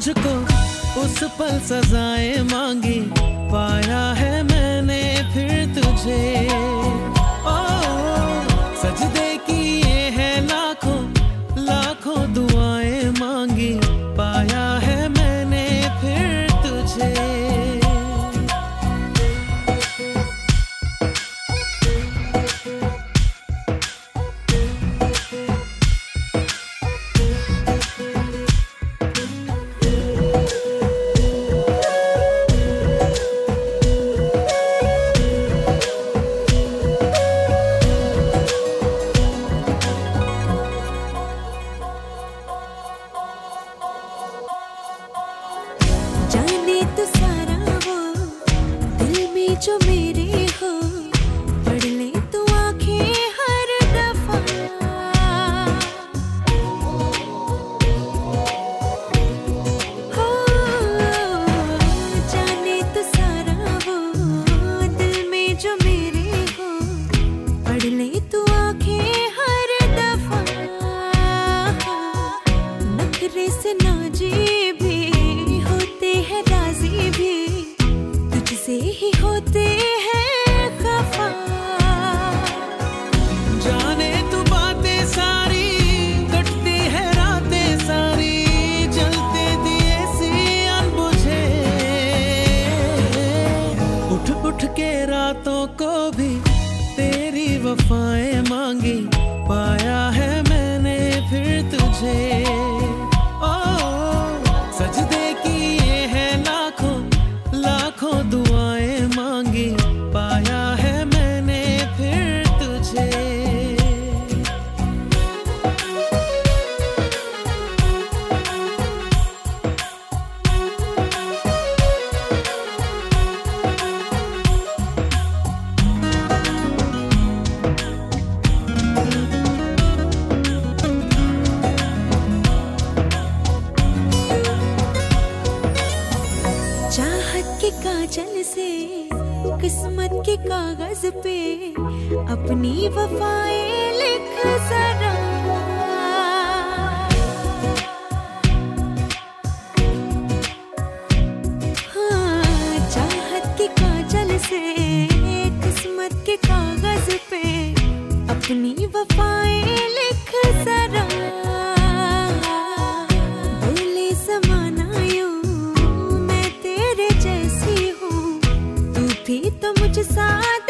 तुझको उस पल सजाएं मांगी, पाया है मैंने फिर तुझे। ओ सजदे किए हैं लाखों लाखों दुआएं मांगी, पाया है मैंने फिर तुझे। जाने तो सारा वो दिल में जो मेरे हो, पढ़ ले तो आंखें हर दफा। हो जाने तो सारा वो दिल में जो मेरे हो, पढ़ ले तो आंखें हर दफा। नखरे से नाजी भी होते हैं, राजी भी तुझसे ही होते हैं खफा। जाने तू बातें सारी, कटती है रातें सारी, जलते दिए सी अनबुझे। उठ उठ के रातों को भी तेरी वफाएं मांगी, पाया है मैंने फिर तुझे। ओ सजदे किए हैं लाखों लाखों दुआएं मांगी, पाया है मैंने फिर तुझे। चाहत के काजल से किस्मत के कागज पे अपनी वफाएं लिख जरा। हाँ, चाहत के काजल से किस्मत के कागज पे अपनी वफाएं लिख जरा। बोले ज़माना यूं मैं तेरे जैसी हूँ, तू भी तो मुझ साथ